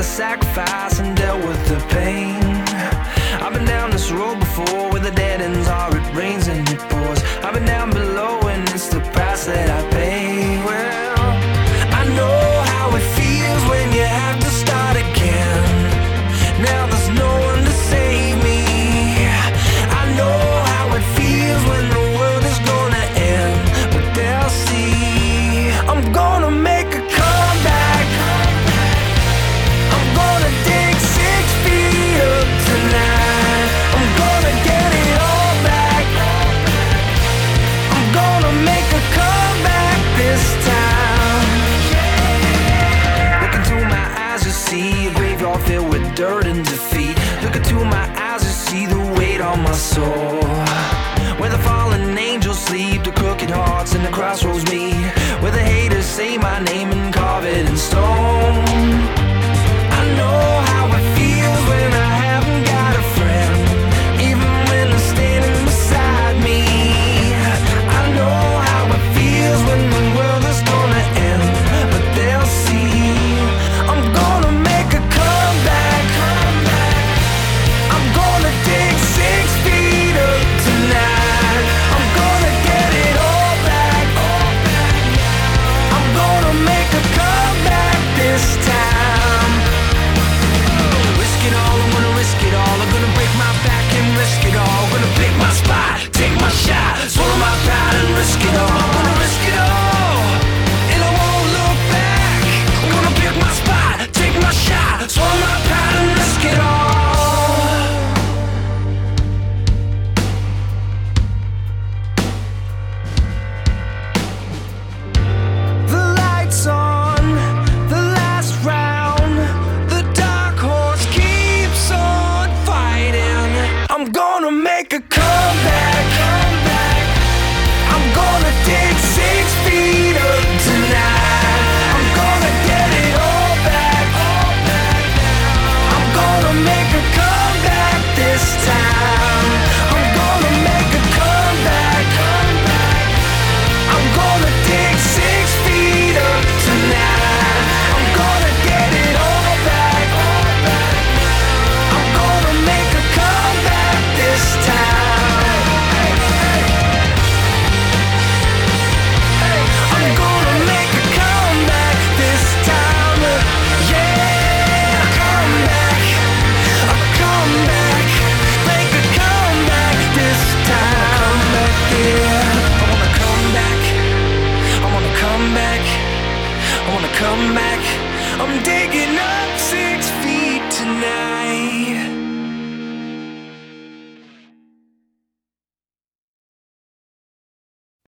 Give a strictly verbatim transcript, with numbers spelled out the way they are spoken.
sacrifice and dealt with the pain. I've been down this road before, where the dead ends are, it rains and it pours. I've been down below and it's the price that I pay. Well, I know how it feels when you have to start again. Now there's no one to save me. I know how it feels when the world is gonna end, but they'll see I'm gonna make a comeback. I'm gonna dig six feet up tonight. I'm gonna get it all back. I'm gonna make a comeback this time. Look into my eyes, you see a graveyard filled with dirt and defeat. Look into my eyes, you see the weight on my soul. Where the fallen angels sleep, the crooked hearts and the crossroads meet. Where the haters say my name and carve it in stone. I know how it feels when I haven't got a friend, even when they're standing beside me. I know how it feels when the world is gonna end, but they'll see I'm gonna make a comeback. I'm gonna dig six feet up tonight. I'm gonna get it all back. I'm gonna make a comeback this time. Risk it all, I'm gonna risk it all. I'm gonna break my back and risk it all. I'm gonna pick my spot, take my shot, swallow my pride and risk it all. I'm gonna risk it all, and I won't look back. I'm gonna pick my spot, take my shot, swallow my pride and risk it all. The lights on, the last round. The dark horse keeps on fighting. I'm gonna make a comeback. I'm gonna dig six feet up tonight. I'm gonna get it all back. I'm gonna make a comeback this time. I'm gonna make a comeback. I'm gonna dig six feet up tonight. I'm gonna get it all back. I'm gonna make a comeback this time. I'm gonna make a comeback this time. Yeah, a comeback, a comeback, make a comeback this time. Yeah, I wanna come back, I wanna come back, I wanna come back. I'm digging up six feet tonight.